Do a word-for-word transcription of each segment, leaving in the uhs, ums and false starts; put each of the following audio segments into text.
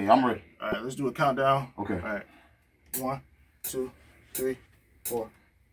ready. I'm ready. All right, let's do a countdown. Okay. All right. One, two, three, four.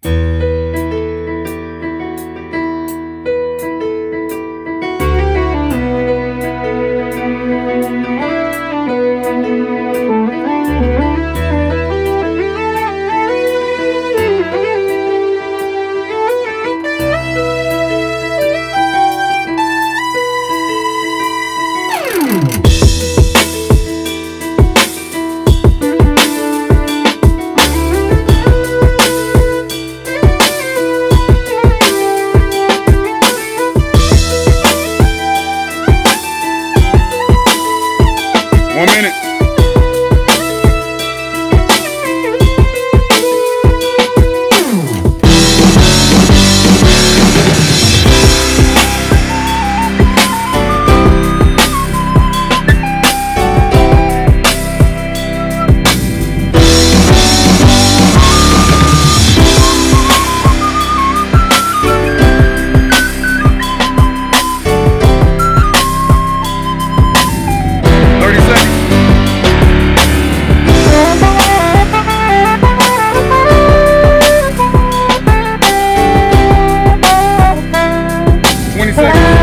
One minute. thirty seconds. twenty seconds.